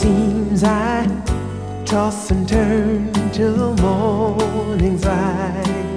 seems I toss and turn till the morning's light.